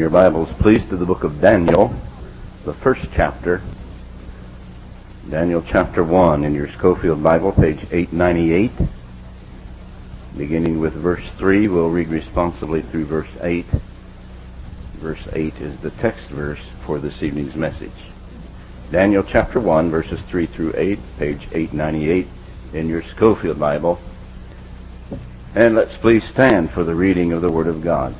your Bibles, please, to the book of Daniel, the first chapter. Daniel chapter 1 in your Schofield Bible, page 898. Beginning with verse 3, we'll read responsibly through verse 8. Verse 8 is the text verse for this evening's message. Daniel chapter 1, verses 3 through 8, page 898 in your Schofield Bible. And let's please stand for the reading of the Word of God.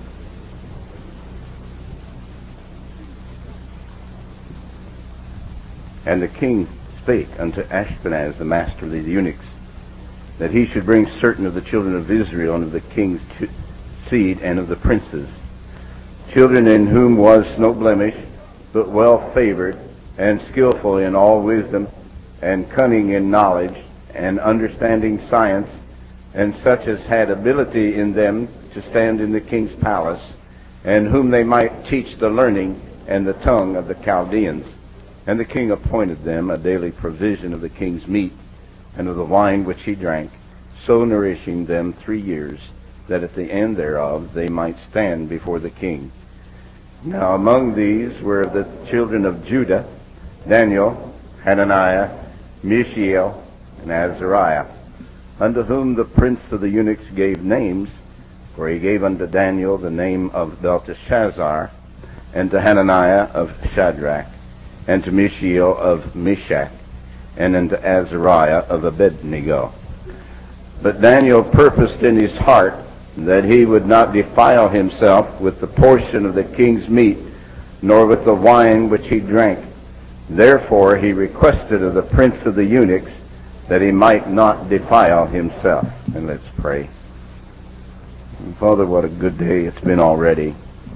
And the king spake unto Ashpenaz, the master of the eunuchs, that he should bring certain of the children of Israel and of the king's seed and of the princes, children in whom was no blemish, but well favored, and skillful in all wisdom, and cunning in knowledge, and understanding science, and such as had ability in them to stand in the king's palace, and whom they might teach the learning and the tongue of the Chaldeans. And the king appointed them a daily provision of the king's meat, and of the wine which he drank, so nourishing them 3 years, that at the end thereof they might stand before the king. Now among these were the children of Judah, Daniel, Hananiah, Mishael, and Azariah, unto whom the prince of the eunuchs gave names, for he gave unto Daniel the name of Belteshazzar, and to Hananiah of Shadrach, and to Mishael of Meshach, and unto Azariah of Abednego. But Daniel purposed in his heart that he would not defile himself with the portion of the king's meat, nor with the wine which he drank. Therefore he requested of the prince of the eunuchs that he might not defile himself. And let's pray. Father, what a good day it's been already.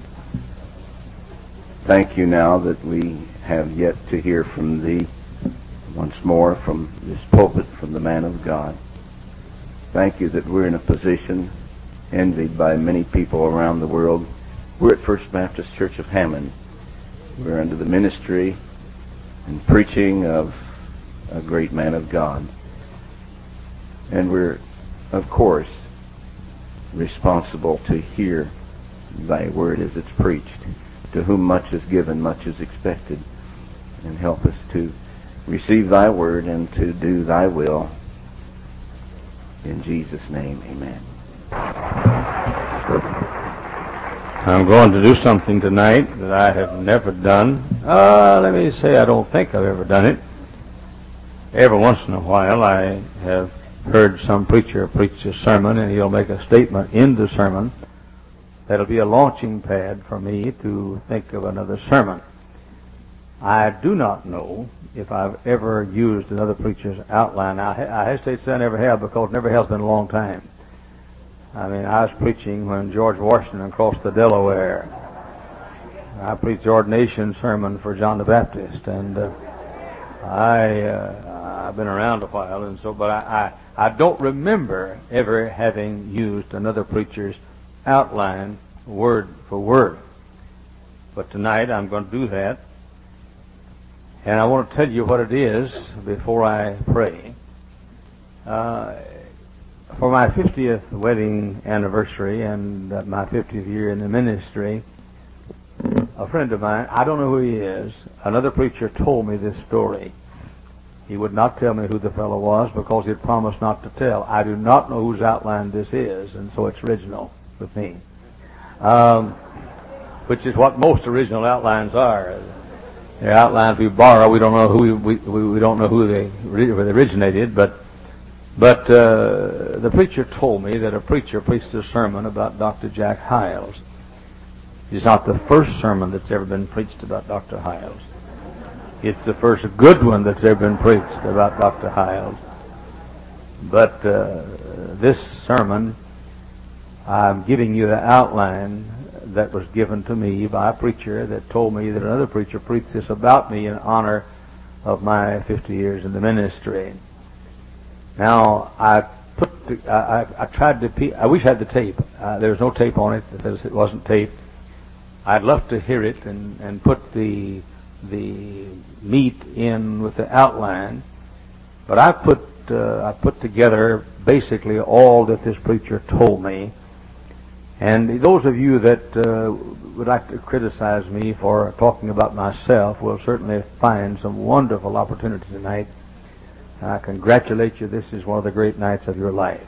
Thank you now that we have yet to hear from thee once more from this pulpit, from the man of God. Thank you that we're in a position envied by many people around the world. We're at First Baptist Church of Hammond. We're under the ministry and preaching of a great man of God. And we're, of course, responsible to hear thy word as it's preached. To whom much is given, much is expected. And help us to receive thy word and to do thy will. In Jesus' name, amen. I'm going to do something tonight that I have never done. Let me say I don't think I've ever done it. Every once in a while I have heard some preacher preach a sermon and he'll make a statement in the sermon that'll be a launching pad for me to think of another sermon. I do not know if I've ever used another preacher's outline. I hesitate to say I never have, because it never has been a long time. I mean, I was preaching when George Washington crossed the Delaware. I preached the ordination sermon for John the Baptist, and I've been around a while, and so, but I don't remember ever having used another preacher's outline word for word. But tonight I'm going to do that. And I want to tell you what it is before I pray. For my 50th wedding anniversary and my 50th year in the ministry, a friend of mine, I don't know who he is, another preacher told me this story. He would not tell me who the fellow was because he had promised not to tell. I do not know whose outline this is, and so it's original with me. Which is what most original outlines are. They're outlines we borrow. We don't know who we don't know who they originated, but the preacher told me that a preacher preached a sermon about Dr. Jack Hyles. It's not the first sermon that's ever been preached about Dr. Hyles. It's the first good one that's ever been preached about Dr. Hyles. But this sermon, I'm giving you the outline that was given to me by a preacher that told me that another preacher preached this about me in honor of my 50 years in the ministry. Now, I tried to, I wish I had the tape. There was no tape on it because it wasn't taped. I'd love to hear it and put the meat in with the outline, but I put together basically all that this preacher told me. And those of you that would like to criticize me for talking about myself will certainly find some wonderful opportunity tonight. I congratulate you. This is one of the great nights of your life.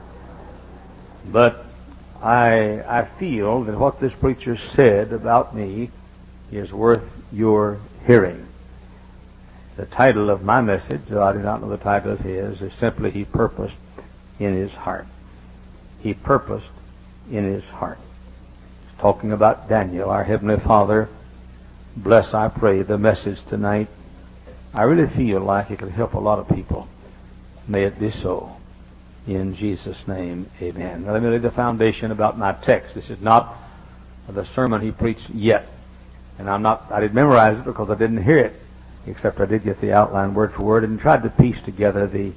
But I feel that what this preacher said about me is worth your hearing. The title of my message, though I do not know the title of his, is simply He Purposed in His Heart. He purposed in His heart. It's talking about Daniel, our Heavenly Father. Bless, I pray, the message tonight. I really feel like it could help a lot of people. May it be so. In Jesus' name, amen. Now let me lay the foundation about my text. This is not the sermon he preached yet. And I didn't memorize it because I didn't hear it, except I did get the outline word for word and tried to piece together the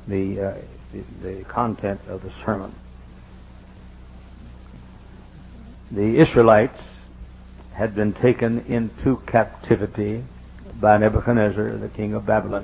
content of the sermon. The Israelites had been taken into captivity by Nebuchadnezzar, the king of Babylon.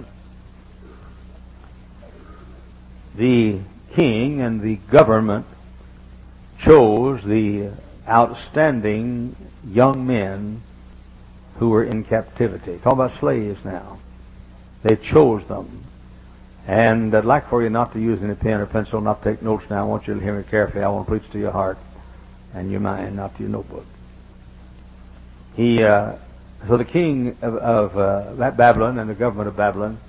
The king and the government chose the outstanding young men who were in captivity. Talk about slaves now. They chose them. And I'd like for you not to use any pen or pencil, not to take notes now. I want you to hear me carefully. I want to preach to your heart and your mind, not to your notebook. So the king of Babylon and the government of Babylon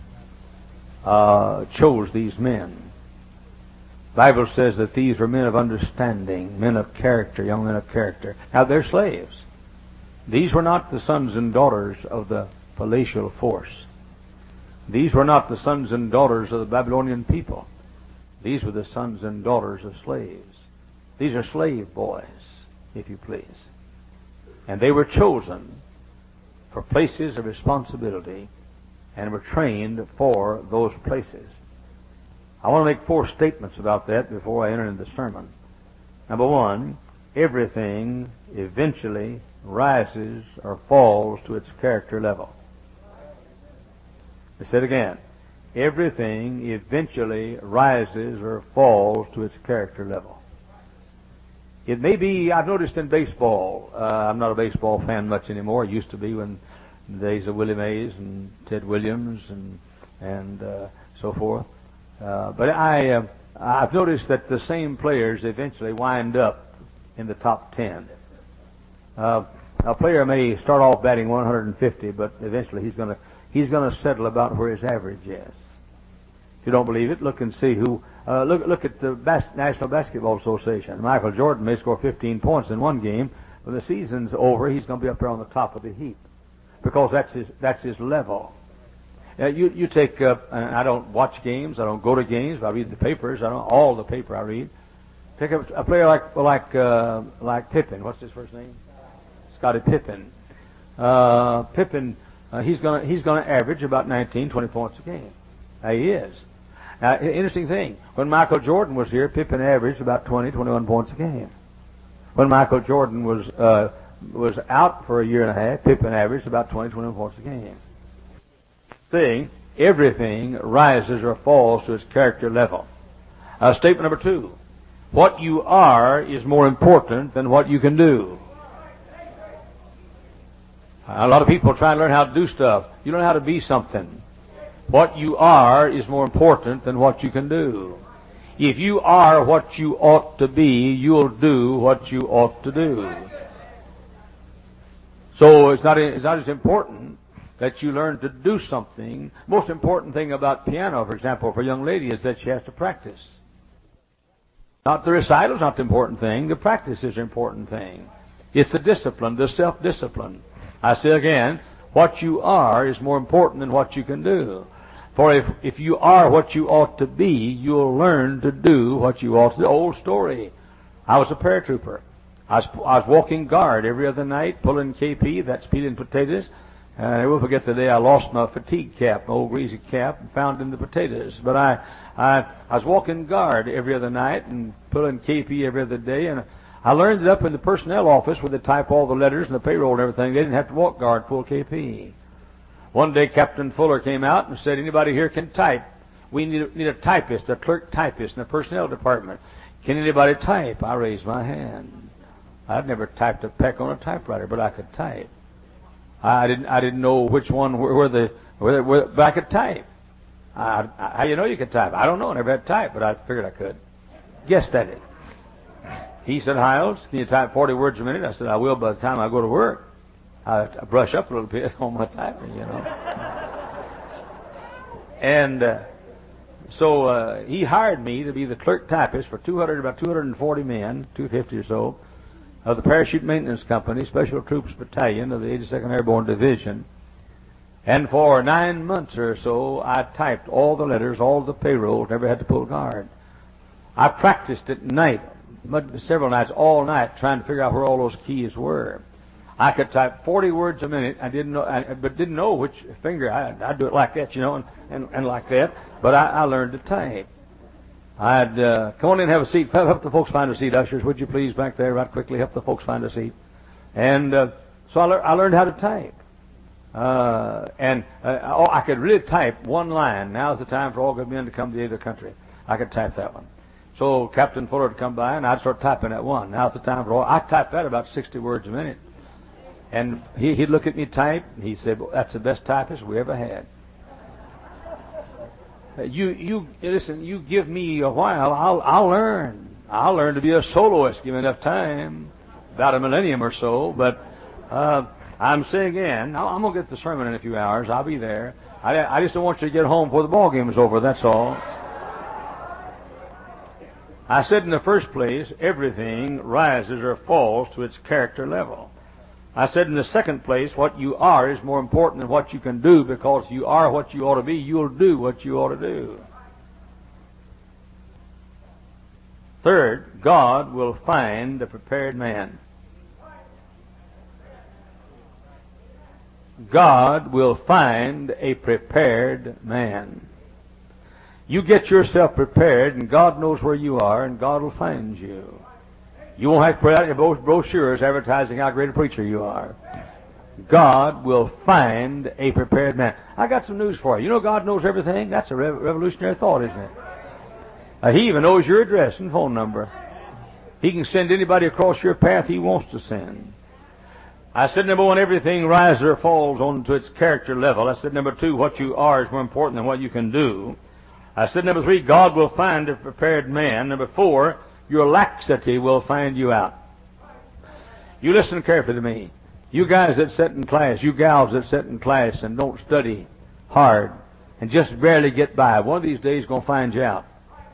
chose these men. The Bible says that these were men of understanding, men of character, young men of character. Now they're slaves. These were not the sons and daughters of the palatial force. These were not the sons and daughters of the Babylonian people. These were the sons and daughters of slaves. These are slave boys, if you please. And they were chosen for places of responsibility and were trained for those places. I want to make 4 statements about that before I enter into the sermon. Number 1, everything eventually rises or falls to its character level. I say it again. Everything eventually rises or falls to its character level. It may be, I've noticed in baseball, I'm not a baseball fan much anymore. I used to be when the days of Willie Mays and Ted Williams and so forth. But I've noticed that the same players eventually wind up in the top 10. A player may start off batting 150, but eventually he's going to settle about where his average is. If you don't believe it, look and see who. Look at the National Basketball Association. Michael Jordan may score 15 points in one game. When the season's over, he's going to be up there on the top of the heap because that's his level. You take. I don't watch games. I don't go to games. I read the papers. I don't all the paper I read. Take a player like Pippen. What's his first name? Scottie Pippen. Pippen. He's gonna average about 19, 20 points a game. He is. Now, interesting thing. When Michael Jordan was here, Pippen averaged about 20, 21 points a game. When Michael Jordan was out for a year and a half, Pippen averaged about 20, 21 points a game. Thing, everything rises or falls to its character level. Statement number 2. What you are is more important than what you can do. A lot of people try to learn how to do stuff. You learn how to be something. What you are is more important than what you can do. If you are what you ought to be, you'll do what you ought to do. So it's not as important that you learn to do something. Most important thing about piano, for example, for a young lady is that she has to practice. Not the recital's not the important thing. The practice is the important thing. It's the discipline, the self-discipline. I say again, what you are is more important than what you can do. For if you are what you ought to be, you'll learn to do what you ought to do. Old story. I was a paratrooper. I was walking guard every other night, pulling KP, that's peeling potatoes. And I will forget the day I lost my fatigue cap, my old greasy cap, and found in the potatoes. But I was walking guard every other night and pulling KP every other day. And I learned it up in the personnel office where they type all the letters and the payroll and everything. They didn't have to walk guard, pull KP. One day Captain Fuller came out and said, anybody here can type. We need a typist, a clerk typist in the personnel department. Can anybody type? I raised my hand. I'd never typed a peck on a typewriter, but I could type. I didn't know which one but I could type. How you know you could type? I don't know. I never had to type, but I figured I could. Guessed at it. He said, Hiles, can you type 40 words a minute? I said, I will by the time I go to work. I brush up a little bit on my typing, you know. And so he hired me to be the clerk typist for about 240 men, 250 or so, of the Parachute Maintenance Company, Special Troops Battalion of the 82nd Airborne Division. And for 9 months or so, I typed all the letters, all the payrolls, never had to pull a card. I practiced at night, several nights, all night, trying to figure out where all those keys were. I could type 40 words a minute. I didn't know which finger. I'd do it like that, you know, and like that. But I learned to type. I'd come on in and have a seat. Help the folks find a seat, ushers. Would you please back there, right quickly? Help the folks find a seat. And so I learned how to type. I could really type one line. Now's the time for all good men to come to the aid of the country. I could type that one. So Captain Fuller would come by, and I'd start typing that one. Now's the time for all. I typed that about 60 words a minute. And he'd look at me type, and he said, well, that's the best typist we ever had. Listen, you give me a while, I'll learn. I'll learn to be a soloist, give me enough time, about a millennium or so. But I'm saying again, I'm going to get the sermon in a few hours. I'll be there. I just don't want you to get home before the ball game is over, that's all. I said in the first place, everything rises or falls to its character level. I said in the second place, what you are is more important than what you can do, because you are what you ought to be. You'll do what you ought to do. Third, God will find a prepared man. God will find a prepared man. You get yourself prepared, and God knows where you are, and God will find you. You won't have to put out your brochures advertising how great a preacher you are. God will find a prepared man. I got some news for you. You know God knows everything? That's a revolutionary thought, isn't it? He even knows your address and phone number. He can send anybody across your path He wants to send. I said, number one, everything rises or falls onto its character level. I said, number two, what you are is more important than what you can do. I said, number three, God will find a prepared man. Number four, your laxity will find you out. You listen carefully to me. You guys that sit in class, you gals that sit in class and don't study hard and just barely get by, one of these days going to find you out.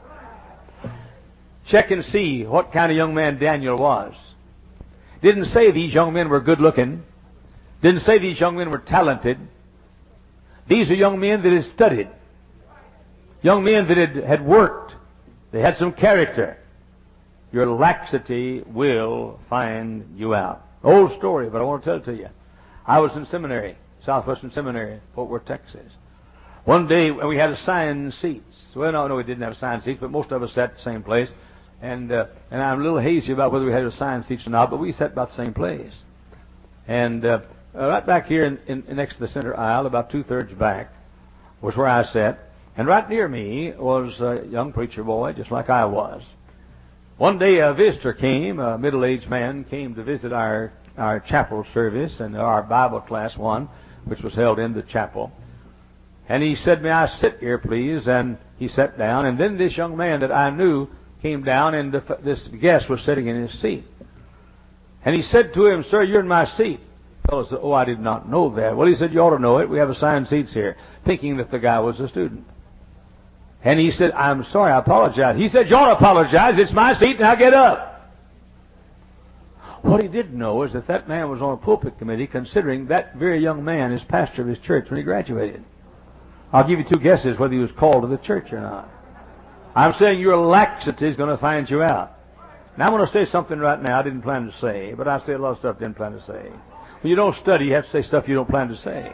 Check and see what kind of young man Daniel was. Didn't say these young men were good looking. Didn't say these young men were talented. These are young men that had studied. Young men that had worked. They had some character. Your laxity will find you out. Old story, but I want to tell it to you. I was in seminary, Southwestern Seminary, Fort Worth, Texas. One day we had assigned seats. Well, no, we didn't have assigned seats, but most of us sat at the same place. And I'm a little hazy about whether we had assigned seats or not, but we sat about the same place. And right back here next to the center aisle, about 2/3 back, was where I sat. And right near me was a young preacher boy, just like I was. One day a visitor came, a middle-aged man came to visit our chapel service and our Bible class one, which was held in the chapel. And he said, may I sit here, please? And he sat down. And then this young man that I knew came down, and this guest was sitting in his seat. And he said to him, sir, you're in my seat. The fellow said, oh, I did not know that. Well, he said, you ought to know it. We have assigned seats here, thinking that the guy was a student. And he said, I'm sorry, I apologize. He said, you ought to apologize. It's my seat, now get up. What he didn't know is that man was on a pulpit committee considering that very young man as pastor of his church when he graduated. I'll give you two guesses whether he was called to the church or not. I'm saying your laxity is going to find you out. Now I'm going to say something right now I didn't plan to say, but I say a lot of stuff I didn't plan to say. When you don't study, you have to say stuff you don't plan to say.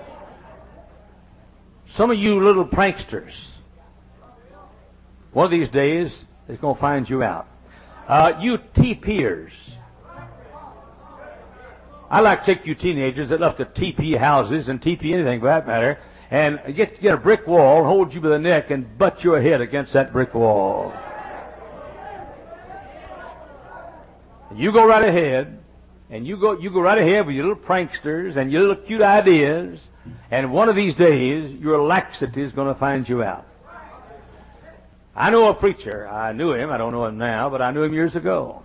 Some of you little pranksters, one of these days, it's going to find you out. You TPers. I like to take you teenagers that love to TP houses and TP anything for that matter, and get a brick wall, hold you by the neck, and butt your head against that brick wall. You go right ahead, and you go right ahead with your little pranksters and your little cute ideas, and one of these days your laxity is going to find you out. I know a preacher. I knew him. I don't know him now, but I knew him years ago.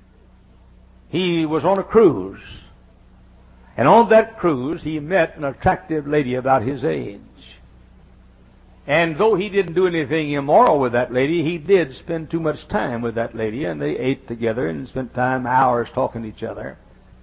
He was on a cruise, and on that cruise he met an attractive lady about his age. And though he didn't do anything immoral with that lady, he did spend too much time with that lady, and they ate together and spent hours talking to each other,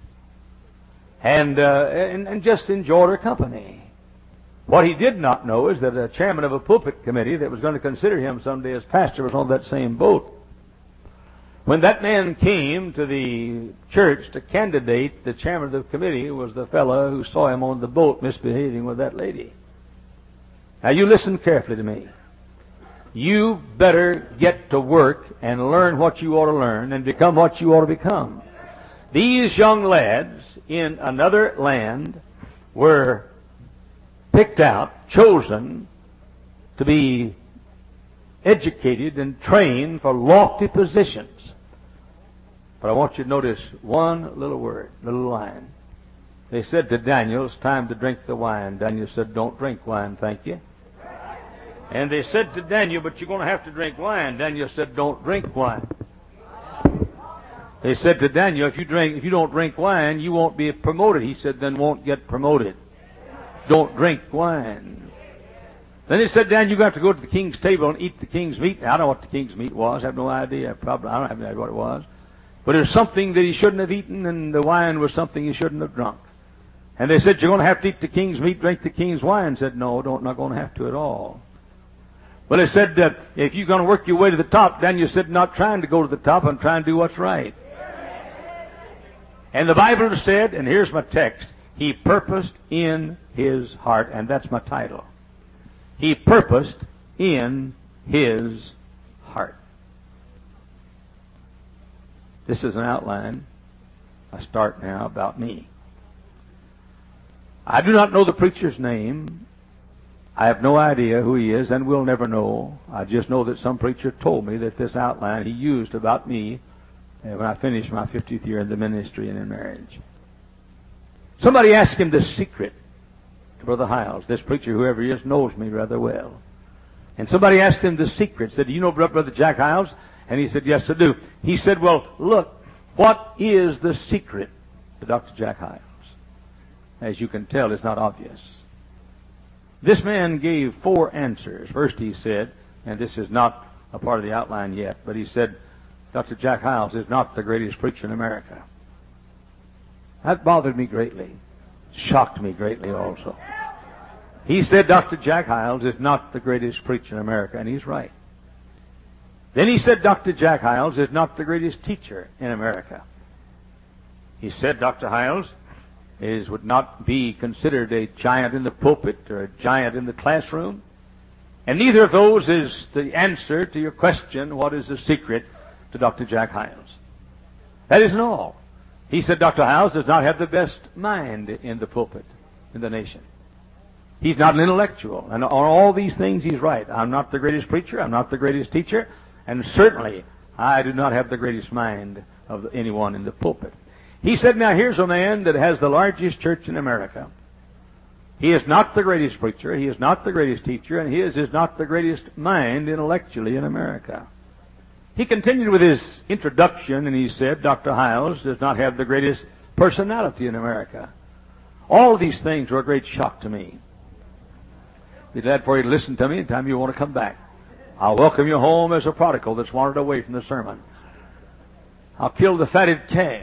and just enjoyed her company. What he did not know is that a chairman of a pulpit committee that was going to consider him someday as pastor was on that same boat. When that man came to the church to candidate, the chairman of the committee was the fellow who saw him on the boat misbehaving with that lady. Now you listen carefully to me. You better get to work and learn what you ought to learn and become what you ought to become. These young lads in another land were picked out, chosen to be educated and trained for lofty positions. But I want you to notice one little word, little line. They said to Daniel, it's time to drink the wine. Daniel said, don't drink wine, thank you. And they said to Daniel, but you're going to have to drink wine. Daniel said, don't drink wine. They said to Daniel, if you don't drink wine, you won't be promoted. He said, then won't get promoted. Don't drink wine. Then they said, Daniel, you got to go to the king's table and eat the king's meat. Now, I don't know what the king's meat was. I have no idea. I don't have any idea what it was. But it was something that he shouldn't have eaten, and the wine was something he shouldn't have drunk. And they said, you're going to have to eat the king's meat, drink the king's wine. Said, no, not going to have to at all. Well, they said that if you're going to work your way to the top, Daniel said, not trying to go to the top, I'm trying to do what's right. And the Bible said, and here's my text, he purposed in his heart, and that's my title. He purposed in his heart. This is an outline. I start now about me. I do not know the preacher's name. I have no idea who he is, and will never know. I just know that some preacher told me that this outline he used about me when I finished my 50th year in the ministry and in marriage. Somebody asked him the secret to Brother Hiles. This preacher, whoever he is, knows me rather well. And somebody asked him the secret. Said, do you know Brother Jack Hiles? And he said, yes, I do. He said, well, look, what is the secret to Dr. Jack Hiles? As you can tell, it's not obvious. This man gave 4 answers. First he said, and this is not a part of the outline yet, but he said, Dr. Jack Hiles is not the greatest preacher in America. That bothered me greatly. Shocked me greatly also. He said Dr. Jack Hiles is not the greatest preacher in America, and he's right. Then he said Dr. Jack Hiles is not the greatest teacher in America. He said Dr. Hiles would not be considered a giant in the pulpit or a giant in the classroom. And neither of those is the answer to your question, what is the secret to Dr. Jack Hiles? That isn't all. He said Dr. Hiles does not have the best mind in the pulpit in the nation. He's not an intellectual. And on all these things, he's right. I'm not the greatest preacher. I'm not the greatest teacher. And certainly, I do not have the greatest mind of anyone in the pulpit. He said, now here's a man that has the largest church in America. He is not the greatest preacher. He is not the greatest teacher. And his is not the greatest mind intellectually in America. He continued with his introduction, and he said, Dr. Hiles does not have the greatest personality in America. All of these things were a great shock to me. Be glad for you to listen to me anytime you want to come back. I'll welcome you home as a prodigal that's wandered away from the sermon. I'll kill the fatted calf.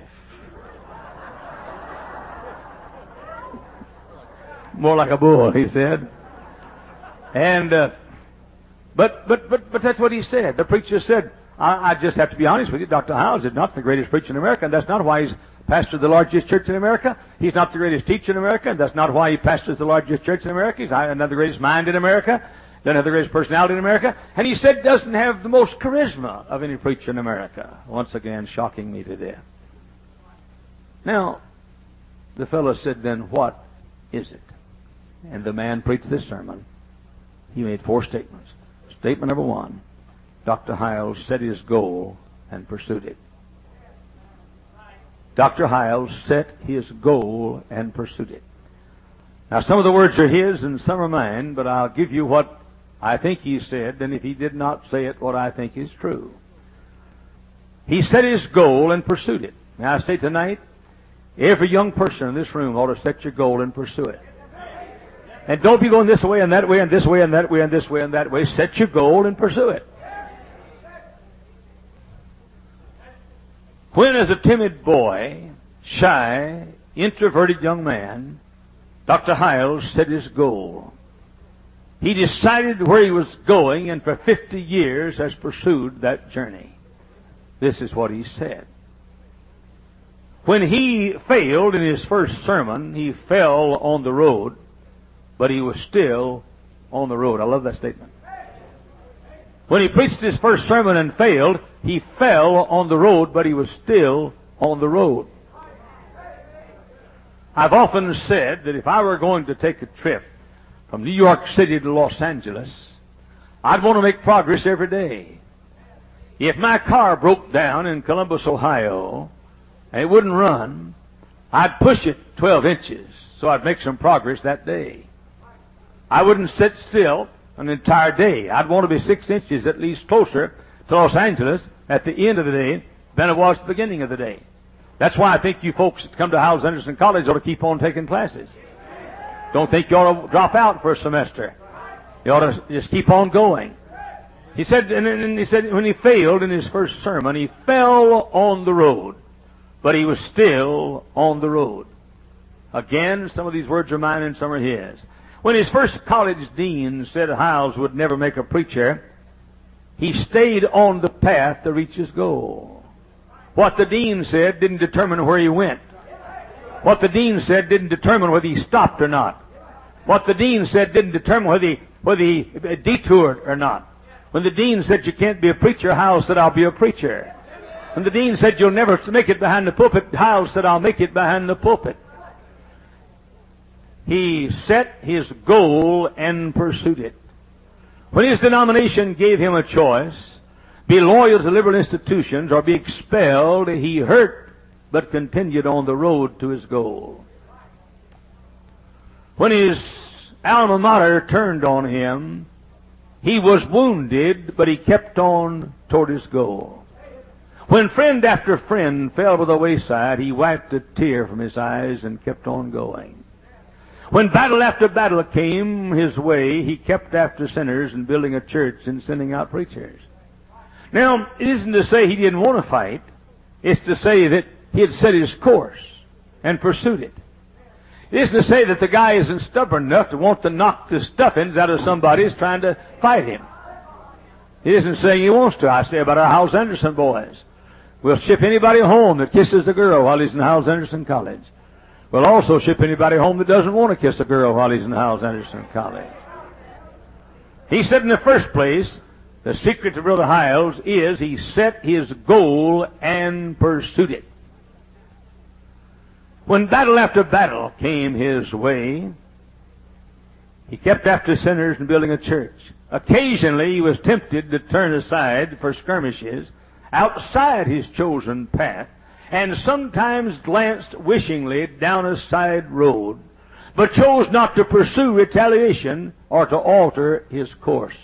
More like a bull, he said. And, but that's what he said. The preacher said, I just have to be honest with you, Dr. Hiles is not the greatest preacher in America, and that's not why he's pastor of the largest church in America. He's not the greatest teacher in America, and that's not why he pastors the largest church in America. He's not the greatest mind in America, doesn't have the greatest personality in America, and he said doesn't have the most charisma of any preacher in America. Once again, shocking me to death. Now, the fellow said, then what is it? And the man preached this sermon. He made 4 statements. Statement number 1, Dr. Hiles set his goal and pursued it. Dr. Hyles set his goal and pursued it. Now, some of the words are his and some are mine, but I'll give you what I think he said, and if he did not say it, what I think is true. He set his goal and pursued it. Now, I say tonight, every young person in this room ought to set your goal and pursue it. And don't be going this way and that way and this way and that way and this way and that way. Set your goal and pursue it. When, as a timid boy, shy, introverted young man, Dr. Hyles set his goal. He decided where he was going, and for 50 years has pursued that journey. This is what he said. When he failed in his first sermon, he fell on the road, but he was still on the road. I love that statement. When he preached his first sermon and failed, he fell on the road, but he was still on the road. I've often said that if I were going to take a trip from New York City to Los Angeles, I'd want to make progress every day. If my car broke down in Columbus, Ohio, and it wouldn't run, I'd push it 12 inches so I'd make some progress that day. I wouldn't sit still an entire day. I'd want to be 6 inches at least closer to Los Angeles at the end of the day than it was at the beginning of the day. That's why I think you folks that come to Hyles-Anderson College ought to keep on taking classes. Don't think you ought to drop out for a semester. You ought to just keep on going. He said, and he said when he failed in his first sermon, he fell on the road, but he was still on the road. Again, some of these words are mine and some are his. When his first college dean said Hyles would never make a preacher, he stayed on the path to reach his goal. What the dean said didn't determine where he went. What the dean said didn't determine whether he stopped or not. What the dean said didn't determine whether he detoured or not. When the dean said you can't be a preacher, Hyles said I'll be a preacher. When the dean said you'll never make it behind the pulpit, Hyles said I'll make it behind the pulpit. He set his goal and pursued it. When his denomination gave him a choice, be loyal to liberal institutions or be expelled, he hurt but continued on the road to his goal. When his alma mater turned on him, he was wounded, but he kept on toward his goal. When friend after friend fell by the wayside, he wiped a tear from his eyes and kept on going. When battle after battle came his way, he kept after sinners and building a church and sending out preachers. Now, it isn't to say he didn't want to fight. It's to say that he had set his course and pursued it. It isn't to say that the guy isn't stubborn enough to want to knock the stuffings out of somebody who's trying to fight him. He isn't saying he wants to. I say about our Hyles-Anderson boys. We'll ship anybody home that kisses a girl while he's in Hyles-Anderson College. We'll also ship anybody home that doesn't want to kiss a girl while he's in Hyles-Anderson College. He said in the first place, the secret to Brother Hyles is he set his goal and pursued it. When battle after battle came his way, he kept after sinners and building a church. Occasionally he was tempted to turn aside for skirmishes outside his chosen path, and sometimes glanced wishingly down a side road, but chose not to pursue retaliation or to alter his course.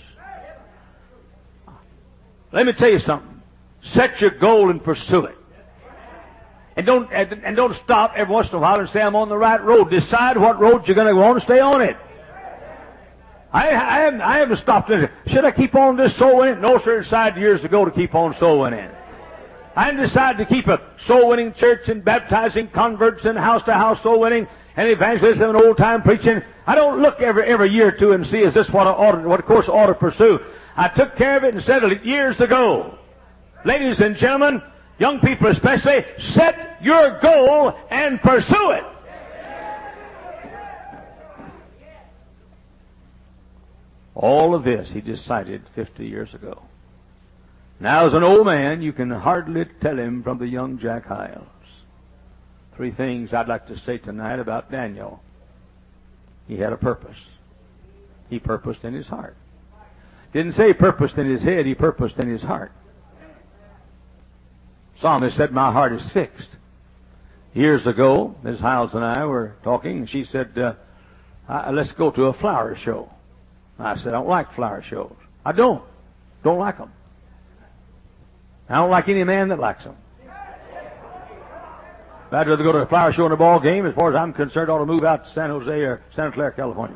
Let me tell you something. Set your goal and pursue it. And don't stop every once in a while and say, I'm on the right road. Decide what road you're going to go on and stay on it. I haven't stopped it. Should I keep on this soul winning? No, sir. I decided years ago to keep on soul winning. I decided to keep a soul-winning church and baptizing converts and house-to-house soul-winning and evangelism and old-time preaching. I don't look every year or two and see, is this what course I ought to pursue? I took care of it and settled it years ago. Ladies and gentlemen, young people especially, set your goal and pursue it. All of this he decided 50 years ago. Now, as an old man, you can hardly tell him from the young Jack Hyles. 3 things I'd like to say tonight about Daniel. He had a purpose. He purposed in his heart. Didn't say he purposed in his head, he purposed in his heart. Psalmist said, my heart is fixed. Years ago, Ms. Hiles and I were talking, and she said, let's go to a flower show. I said, I don't like flower shows. I don't like them. I don't like any man that likes them. I'd rather go to a flower show and a ball game. As far as I'm concerned, I ought to move out to San Jose or Santa Clara, California.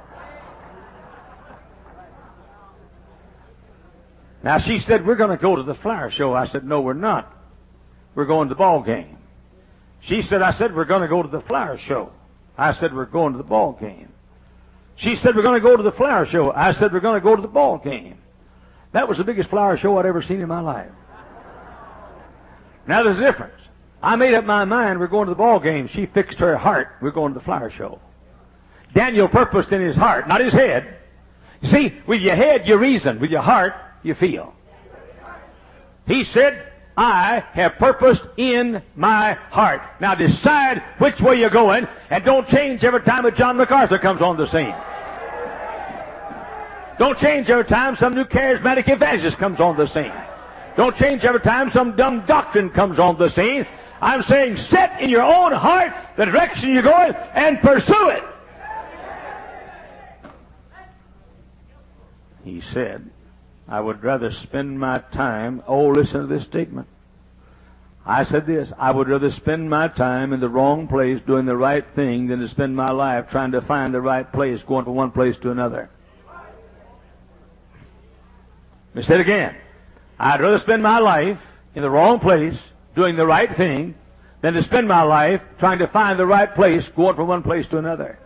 Now, she said, we're going to go to the flower show. I said, no, we're not. We're going to the ball game. She said, I said, we're going to go to the flower show. I said, we're going to the ball game. She said, we're going to go to the flower show. I said, we're going to go to the ball game. That was the biggest flower show I'd ever seen in my life. Now, there's a difference. I made up my mind we're going to the ball game. She fixed her heart. We're going to the flower show. Daniel purposed in his heart, not his head. You see, with your head you reason. With your heart you feel. He said, I have purposed in my heart. Now decide which way you're going, and don't change every time that John MacArthur comes on the scene. Don't change every time some new charismatic evangelist comes on the scene. Don't change every time some dumb doctrine comes on the scene. I'm saying set in your own heart the direction you're going and pursue it. He said, I would rather spend my time, listen to this statement. I said this, I would rather spend my time in the wrong place doing the right thing than to spend my life trying to find the right place, going from one place to another. Let me say it again. I'd rather spend my life in the wrong place doing the right thing than to spend my life trying to find the right place, going from one place to another.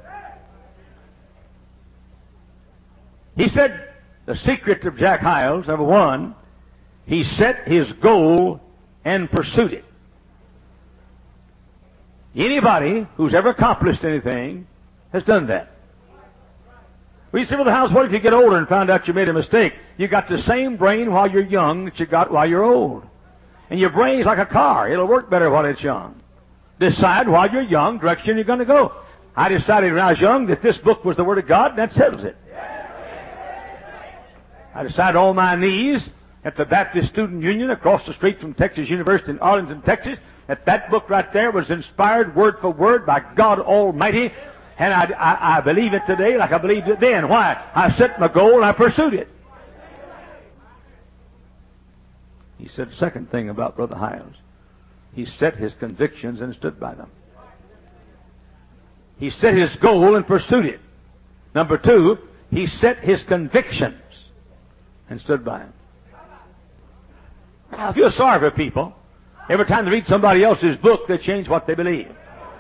He said the secret of Jack Hyles, number one, he set his goal and pursued it. Anybody who's ever accomplished anything has done that. We say, well, the house, what if you get older and found out you made a mistake? You got the same brain while you're young that you got while you're old. And your brain's like a car. It'll work better while it's young. Decide while you're young direction you're going to go. I decided when I was young that this book was the Word of God, and that settles it. I decided on my knees at the Baptist Student Union across the street from Texas University in Arlington, Texas, that book right there was inspired word for word by God Almighty. And I believe it today like I believed it then. Why? I set my goal and I pursued it. He said the second thing about Brother Hyles. He set his convictions and stood by them. He set his goal and pursued it. Number two, he set his convictions and stood by them. I feel sorry for people. Every time they read somebody else's book, they change what they believe.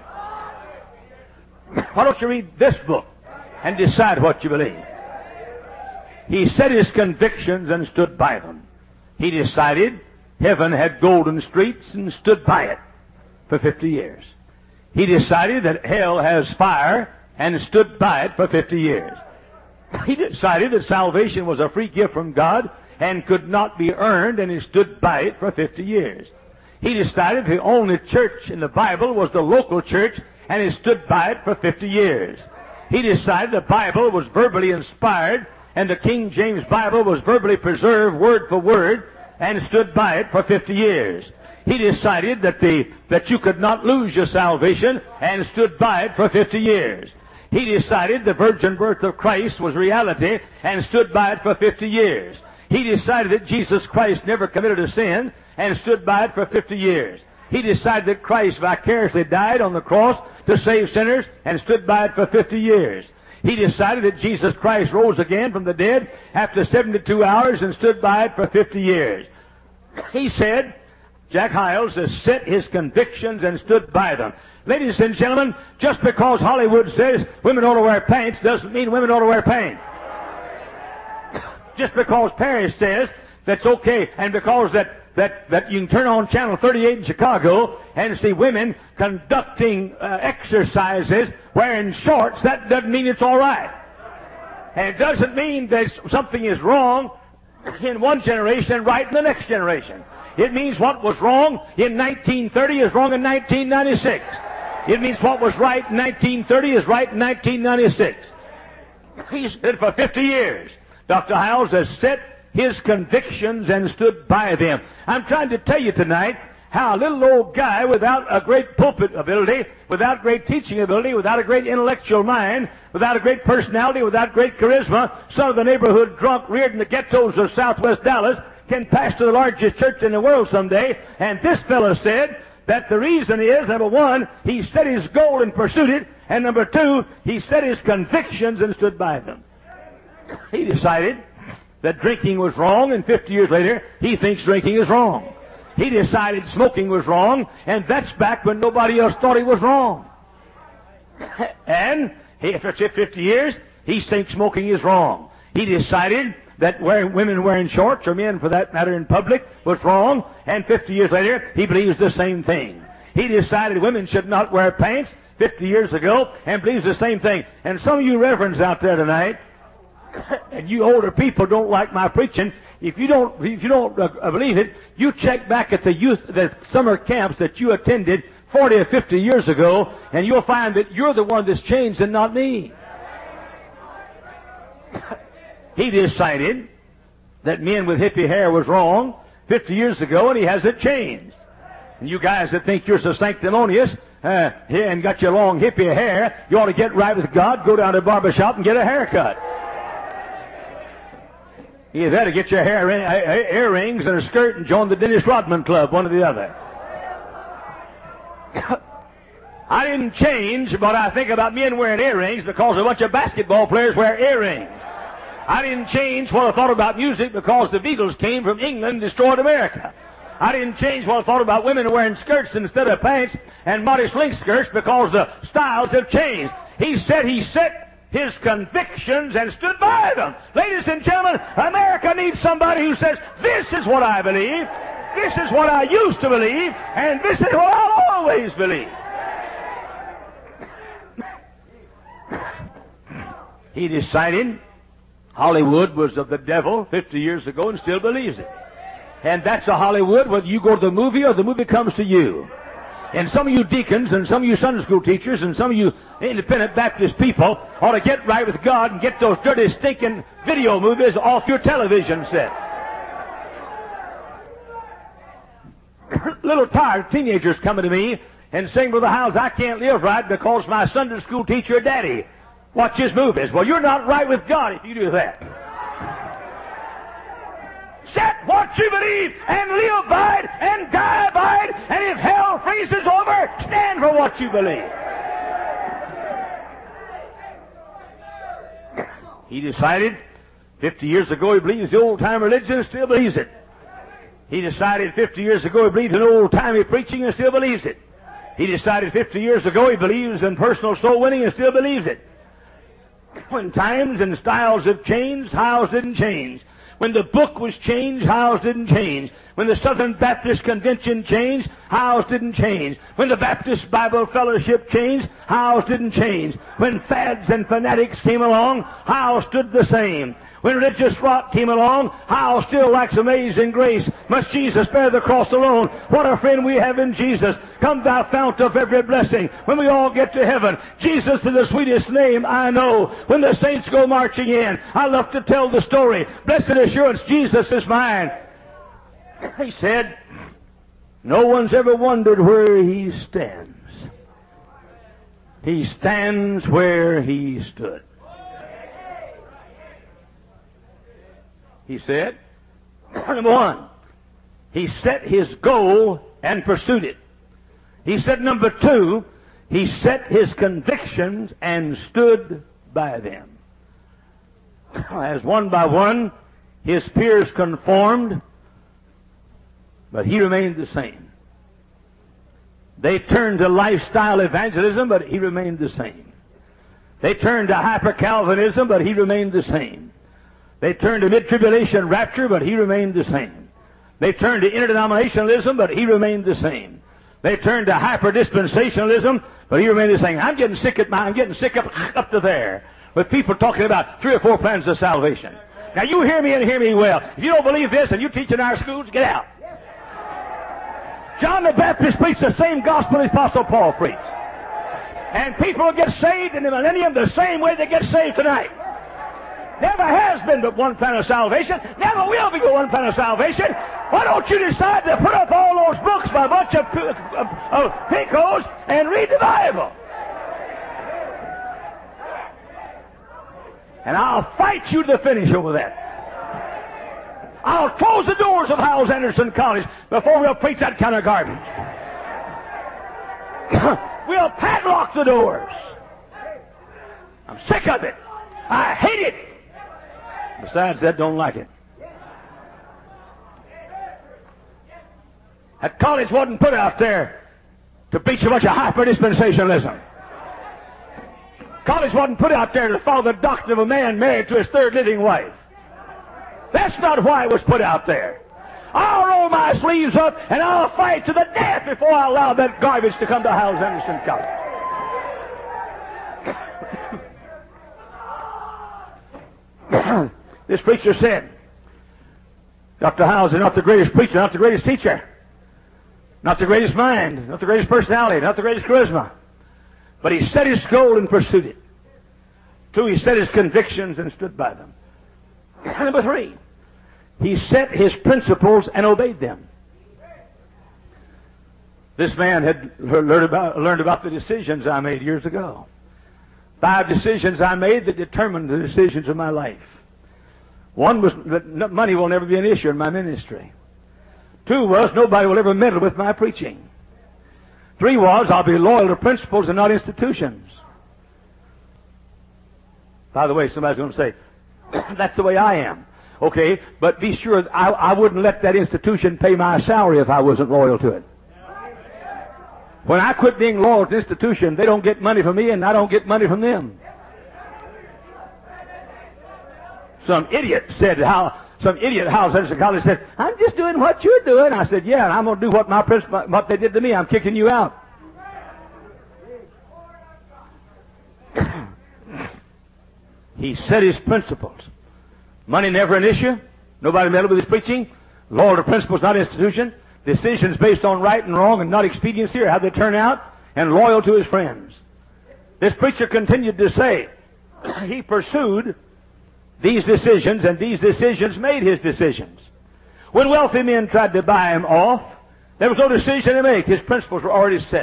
Why don't you read this book and decide what you believe? He set his convictions and stood by them. He decided heaven had golden streets and stood by it for 50 years. He decided that hell has fire and stood by it for 50 years. He decided that salvation was a free gift from God and could not be earned, and he stood by it for 50 years. He decided the only church in the Bible was the local church, and he stood by it for 50 years. He decided the Bible was verbally inspired, and the King James Bible was verbally preserved word for word, and stood by it for 50 years. He decided that you could not lose your salvation, and stood by it for 50 years. He decided the virgin birth of Christ was reality, and stood by it for 50 years. He decided that Jesus Christ never committed a sin, and stood by it for 50 years. He decided that Christ vicariously died on the cross to save sinners, and stood by it for 50 years. He decided that Jesus Christ rose again from the dead after 72 hours, and stood by it for 50 years. He said, Jack Hyles has set his convictions and stood by them. Ladies and gentlemen, just because Hollywood says women ought to wear pants doesn't mean women ought to wear pants. Just because Paris says that's okay, and because that you can turn on Channel 38 in Chicago and see women conducting exercises wearing shorts, that doesn't mean it's all right. And it doesn't mean that something is wrong in one generation and right in the next generation. It means what was wrong in 1930 is wrong in 1996. It means what was right in 1930 is right in 1996. He's been for 50 years. Dr. Hyles has set his convictions and stood by them. I'm trying to tell you tonight, how a little old guy without a great pulpit ability, without great teaching ability, without a great intellectual mind, without a great personality, without great charisma, son of the neighborhood drunk reared in the ghettos of southwest Dallas, can pastor the largest church in the world someday. And this fellow said that the reason is, number one, he set his goal and pursued it, and number two, he set his convictions and stood by them. He decided that drinking was wrong, and 50 years later, he thinks drinking is wrong. He decided smoking was wrong, and that's back when nobody else thought he was wrong. And after 50 years, he thinks smoking is wrong. He decided that women wearing shorts, or men for that matter in public, was wrong, and 50 years later, he believes the same thing. He decided women should not wear pants 50 years ago, and believes the same thing. And some of you reverends out there tonight, and you older people don't like my preaching. If you don't believe it, you check back at the summer camps that you attended 40 or 50 years ago, and you'll find that you're the one that's changed and not me. He decided that men with hippie hair was wrong 50 years ago, and he hasn't changed. And you guys that think you're so sanctimonious and got your long hippie hair, you ought to get right with God, go down to a barber shop and get a haircut. You better get your earrings and a skirt and join the Dennis Rodman Club, one or the other. I didn't change, but I think about men wearing earrings because a bunch of basketball players wear earrings. I didn't change what I thought about music because the Beatles came from England and destroyed America. I didn't change what I thought about women wearing skirts instead of pants and modest length skirts because the styles have changed. He said he set his convictions and stood by them. Ladies and gentlemen, America needs somebody who says, this is what I believe, this is what I used to believe, and this is what I'll always believe. He decided Hollywood was of the devil 50 years ago and still believes it. And that's a Hollywood whether you go to the movie or the movie comes to you. And some of you deacons and some of you Sunday school teachers and some of you independent Baptist people ought to get right with God and get those dirty, stinking video movies off your television set. Little tired teenagers coming to me and saying, Brother Howes, I can't live right because my Sunday school teacher daddy watches movies. Well, you're not right with God if you do that. Set what you believe and live by it and die by it, and if hell freezes over, stand for what you believe. He decided 50 years ago he believes the old-time religion and still believes it. He decided 50 years ago he believed in old-timey preaching and still believes it. He decided 50 years ago he believes in personal soul winning and still believes it. When times and styles have changed, Howes didn't change. When the book was changed, Howes didn't change. When the Southern Baptist Convention changed, Howes didn't change. When the Baptist Bible Fellowship changed, Howes didn't change. When fads and fanatics came along, Howes stood the same. When religious rot came along, Howes still lacks amazing grace. Must Jesus bear the cross alone? What a friend we have in Jesus. Come thou fount of every blessing. When we all get to heaven, Jesus is the sweetest name I know. When the saints go marching in, I love to tell the story. Blessed assurance, Jesus is mine. He said, no one's ever wondered where he stands. He stands where he stood. He said, number one, he set his goal and pursued it. He said, number two, he set his convictions and stood by them. As one by one, his peers conformed, but he remained the same. They turned to lifestyle evangelism, but he remained the same. They turned to hyper-Calvinism, but he remained the same. They turned to mid-tribulation rapture, but he remained the same. They turned to interdenominationalism, but he remained the same. They turned to hyper-dispensationalism, but he remained the same. I'm getting sick up to there with people talking about 3 or 4 plans of salvation. Now you hear me and hear me well. If you don't believe this and you teach in our schools, get out. John the Baptist preached the same gospel the Apostle Paul preached. And people will get saved in the millennium the same way they get saved tonight. Never has been but one plan of salvation. Never will be but one plan of salvation. Why don't you decide to put up all those books by a bunch of pickos and read the Bible? And I'll fight you to the finish over that. I'll close the doors of Hyles-Anderson College before we'll preach that kind of garbage. We'll padlock the doors. I'm sick of it. I hate it. Besides that, don't like it. That college wasn't put out there to preach a bunch of hyper-dispensationalism. College wasn't put out there to follow the doctrine of a man married to his third living wife. That's not why it was put out there. I'll roll my sleeves up and I'll fight to the death before I allow that garbage to come to Hyles-Anderson College. This preacher said, Dr. Hyles is not the greatest preacher, not the greatest teacher, not the greatest mind, not the greatest personality, not the greatest charisma. But he set his goal and pursued it. 2, he set his convictions and stood by them. Number 3, he set his principles and obeyed them. This man had learned about the decisions I made years ago. 5 decisions I made that determined the decisions of my life. 1 was that money will never be an issue in my ministry. 2 was nobody will ever meddle with my preaching. 3 was I'll be loyal to principles and not institutions. By the way, somebody's going to say, that's the way I am. Okay, but be sure I wouldn't let that institution pay my salary if I wasn't loyal to it. When I quit being loyal to the institution, they don't get money from me and I don't get money from them. Some idiot Hyles-Anderson College said, I'm just doing what you're doing. I said, yeah, and I'm going to do what they did to me. I'm kicking you out. He set his principles. Money never an issue. Nobody meddled with his preaching. Loyal to principles, not institution. Decisions based on right and wrong and not expediency or how they turn out. And loyal to his friends. This preacher continued to say, he pursued these decisions, and these decisions made his decisions. When wealthy men tried to buy him off, there was no decision to make. His principles were already set.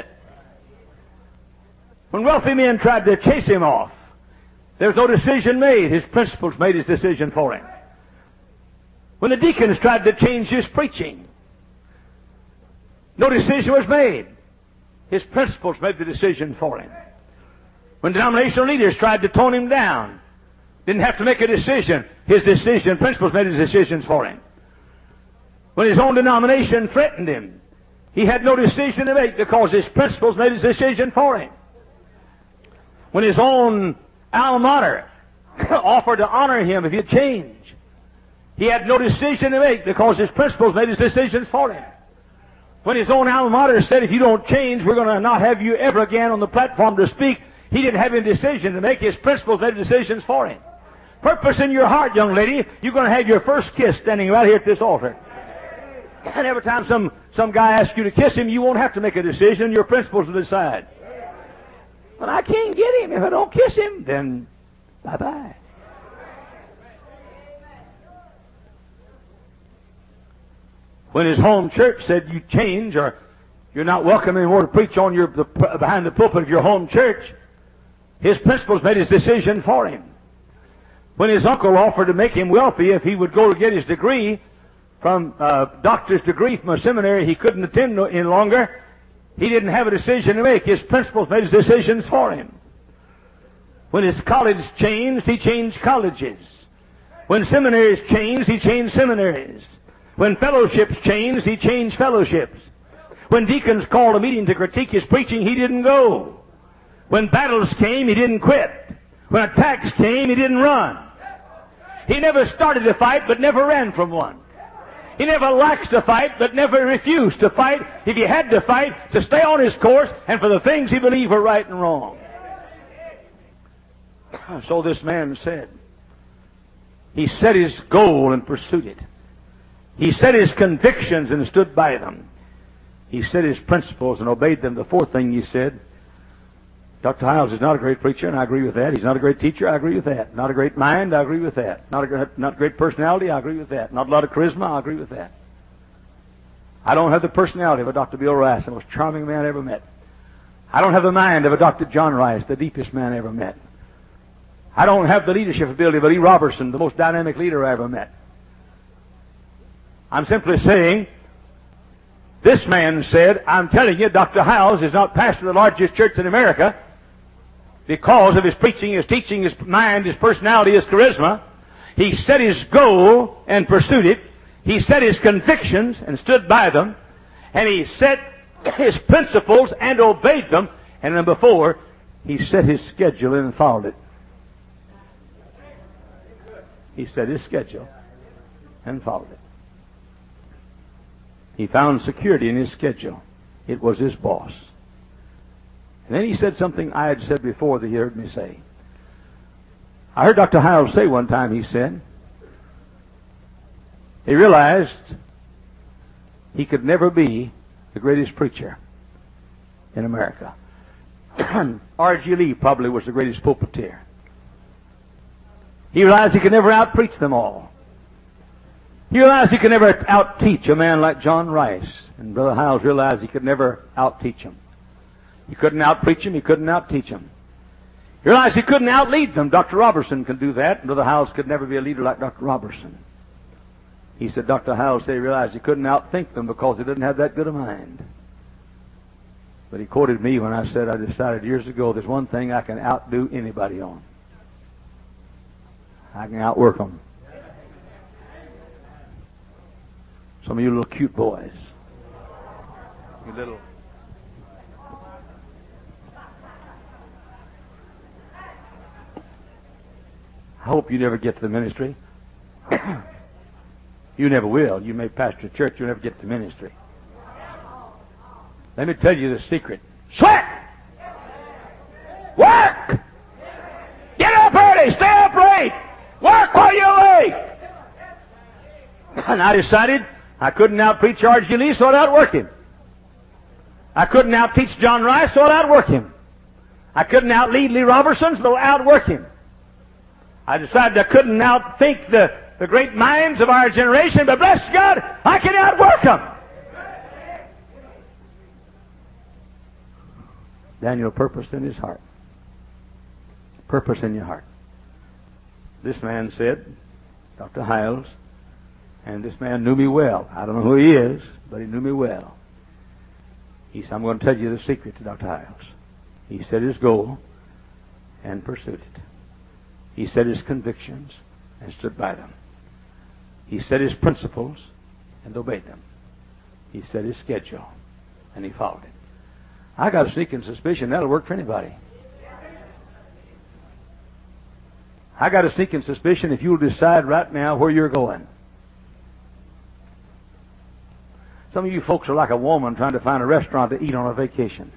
When wealthy men tried to chase him off, there was no decision made. His principles made his decision for him. When the deacons tried to change his preaching, no decision was made. His principles made the decision for him. When denominational leaders tried to tone him down, didn't have to make a decision. His principles made his decisions for him. When his own denomination threatened him, he had no decision to make because his principles made his decision for him. When his own alma mater offered to honor him if he'd change, he had no decision to make because his principles made his decisions for him. When his own alma mater said, if you don't change, we're going to not have you ever again on the platform to speak, he didn't have any decision to make. His principles made decisions for him. Purpose in your heart, young lady, you're going to have your first kiss standing right here at this altar. And every time some guy asks you to kiss him, you won't have to make a decision. Your principles will decide. But I can't get him. If I don't kiss him, then bye-bye. When his home church said you change or you're not welcome anymore to preach on behind the pulpit of your home church, his principles made his decision for him. When his uncle offered to make him wealthy if he would go to get his degree from doctor's degree from a seminary he couldn't attend any longer, he didn't have a decision to make. His principles made his decisions for him. When his college changed, he changed colleges. When seminaries changed, he changed seminaries. When fellowships changed, he changed fellowships. When deacons called a meeting to critique his preaching, he didn't go. When battles came, he didn't quit. When attacks came, he didn't run. He never started a fight, but never ran from one. He never laxed a fight, but never refused to fight if he had to fight, to stay on his course and for the things he believed were right and wrong. So this man said, he set his goal and pursued it. He set his convictions and stood by them. He set his principles and obeyed them. The 4th thing he said, Dr. Hyles is not a great preacher, and I agree with that. He's not a great teacher, I agree with that. Not a great mind, I agree with that. Not a great personality, I agree with that. Not a lot of charisma, I agree with that. I don't have the personality of a Dr. Bill Rice, the most charming man I ever met. I don't have the mind of a Dr. John Rice, the deepest man I ever met. I don't have the leadership ability of Lee Robertson, the most dynamic leader I ever met. I'm simply saying, this man said, I'm telling you, Dr. Hiles is not pastor of the largest church in America because of his preaching, his teaching, his mind, his personality, his charisma. He set his goal and pursued it. He set his convictions and stood by them. And he set his principles and obeyed them. And then before, he set his schedule and followed it. He set his schedule and followed it. He found security in his schedule. It was his boss. And then he said something I had said before that he heard me say. I heard Dr. Hiles say one time, he said, he realized he could never be the greatest preacher in America. R.G. Lee probably was the greatest pulpiteer. He realized he could never out-preach them all. He realized he could never out-teach a man like John Rice. And Brother Hiles realized he could never out-teach him. He couldn't out-preach him. He couldn't out-teach him. He realized he couldn't out-lead them. Dr. Robertson could do that. And Brother Hiles could never be a leader like Dr. Robertson. He said Dr. Hiles said he realized he couldn't out-think them because he didn't have that good a mind. But he quoted me when I said I decided years ago there's one thing I can outdo anybody on. I can outwork them. Some of you little cute boys. You little... I hope you never get to the ministry. You never will. You may pastor a church, you'll never get to ministry. Let me tell you the secret. Sweat! Work! Get up early, stay up late! Work while you're late! And I decided I couldn't out-preach R.G. Lee, so I'd outwork him. I couldn't out-teach John Rice, so I'd outwork him. I couldn't out-lead Lee Robertson, so I'd outwork him. I decided I couldn't out-think the great minds of our generation, but bless God, I can outwork them. Daniel purposed in his heart. Purpose in your heart. This man said, Dr. Hiles, and this man knew me well. I don't know who he is, but he knew me well. He said, I'm going to tell you the secret to Dr. Hiles. He set his goal and pursued it. He set his convictions and stood by them. He set his principles and obeyed them. He set his schedule and he followed it. I got a sneaking suspicion that'll work for anybody. I got a sneaking suspicion if you'll decide right now where you're going. Some of you folks are like a woman trying to find a restaurant to eat on a vacation.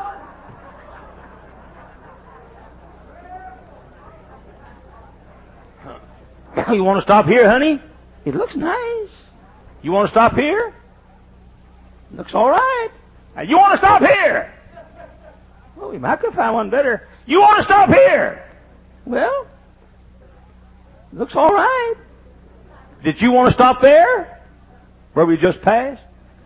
You want to stop here, honey? It looks nice. You want to stop here? Looks all right. Now, you want to stop here? Well, we might could find one better. You want to stop here? Well, looks all right. Did you want to stop there, where we just passed?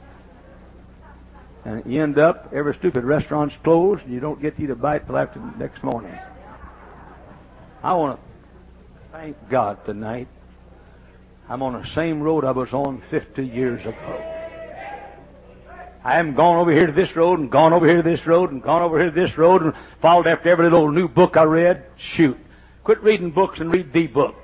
And you end up, every stupid restaurant's closed, and you don't get to eat a bite till after the next morning. I want to thank God tonight. I'm on the same road I was on 50 years ago. I haven't gone over here to this road and gone over here to this road and gone over here to this road and followed after every little new book I read. Shoot. Quit reading books and read the book.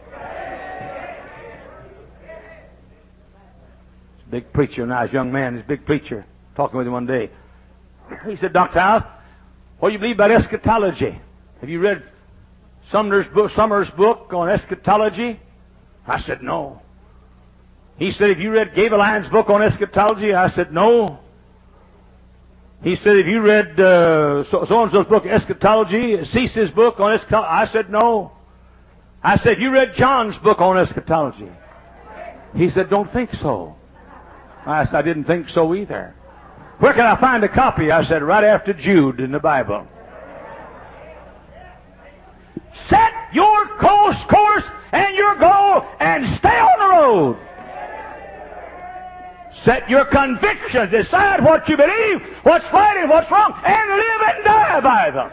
This big preacher, when I was a young man, this big preacher, talking with him one day. He said, Dr. House, what do you believe about eschatology? Have you read Sumner's book on eschatology? I said, no. He said, have you read Gabeline's book on eschatology? I said, no. He said, have you read so-and-so's book, Eschatology, Cease's book on eschatology? I said, no. I said, have you read John's book on eschatology? He said, don't think so. I said, I didn't think so either. Where can I find a copy? I said, right after Jude in the Bible. Set your course and your goal and stay on the road. Set your convictions. Decide what you believe, what's right and what's wrong, and live and die by them.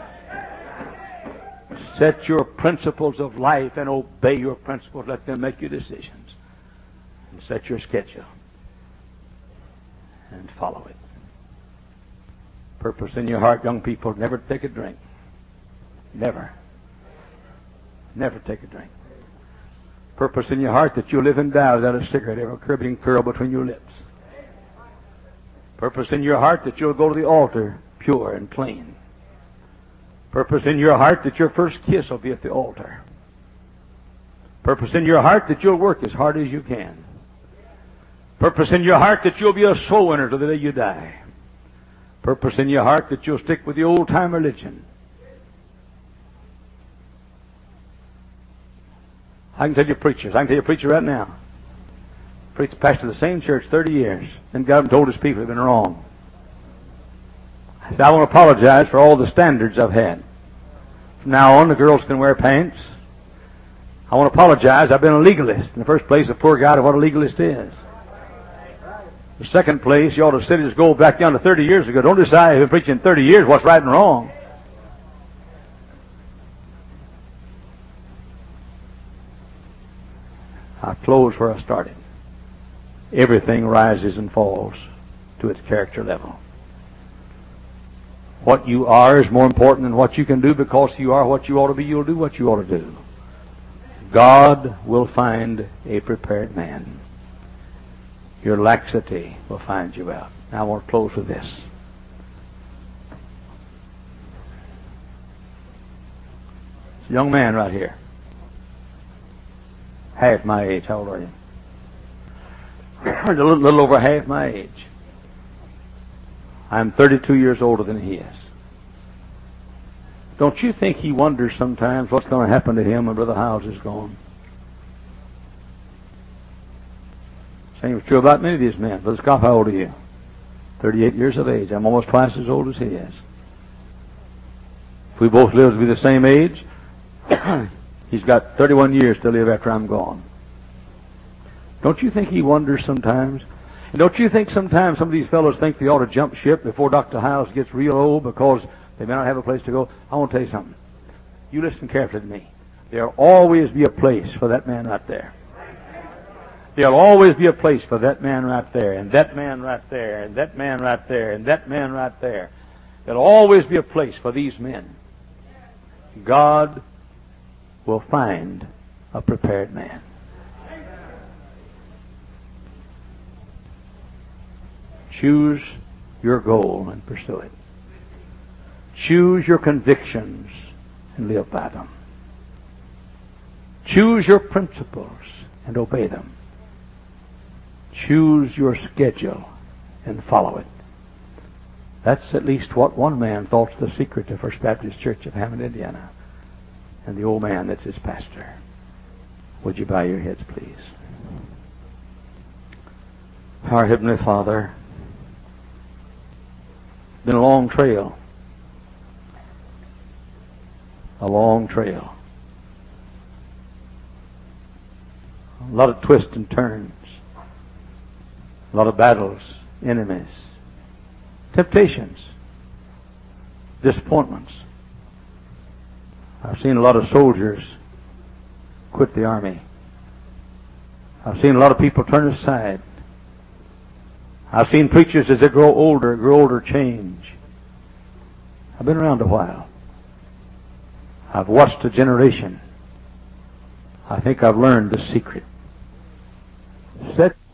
Set your principles of life and obey your principles. Let them make your decisions. And set your schedule and follow it. Purpose in your heart, young people, never take a drink. Never. Never take a drink. Purpose in your heart that you'll live and die without a cigarette ever curbing curl between your lips. Purpose in your heart that you'll go to the altar pure and clean. Purpose in your heart that your first kiss will be at the altar. Purpose in your heart that you'll work as hard as you can. Purpose in your heart that you'll be a soul winner to the day you die. Purpose in your heart that you'll stick with the old-time religion. I can tell you preachers. I can tell you a preacher right now. Preached pastor of the same church 30 years. Then got up and told his people they've been wrong. I said, I want to apologize for all the standards I've had. From now on, the girls can wear pants. I want to apologize. I've been a legalist. In the first place, a poor guy to what a legalist is. The second place, you ought to sit and just go back down to 30 years ago. Don't decide if you're preaching 30 years what's right and wrong. I close where I started. Everything rises and falls to its character level. What you are is more important than what you can do, because you are what you ought to be. You'll do what you ought to do. God will find a prepared man. Your laxity will find you out. Now I want to close with this. It's a young man right here. Half my age. How old are you? A little over half my age. I'm 32 years older than he is. Don't you think he wonders sometimes what's going to happen to him when Brother Hiles is gone? Same is true about many of these men. Brother Scott, how old are you? 38 years of age. I'm almost twice as old as he is. If we both live to be the same age, he's got 31 years to live after I'm gone. Don't you think he wonders sometimes? And don't you think sometimes some of these fellows think they ought to jump ship before Dr. Hiles gets real old because they may not have a place to go? I want to tell you something. You listen carefully to me. There'll always be a place for that man right there. There'll always be a place for that man right there, and that man right there, and that man right there, and that man right there. There'll always be a place for these men. God will find a prepared man. Choose your goal and pursue it. Choose your convictions and live by them. Choose your principles and obey them. Choose your schedule and follow it. That's at least what one man thought's the secret to First Baptist Church of Hammond, Indiana, and the old man that's its pastor. Would you bow your heads, please? Our Heavenly Father, it's been a long trail. A long trail. A lot of twists and turns. A lot of battles, enemies, temptations, disappointments. I've seen a lot of soldiers quit the army. I've seen a lot of people turn aside. I've seen preachers as they grow older change. I've been around a while. I've watched a generation. I think I've learned the secret. Set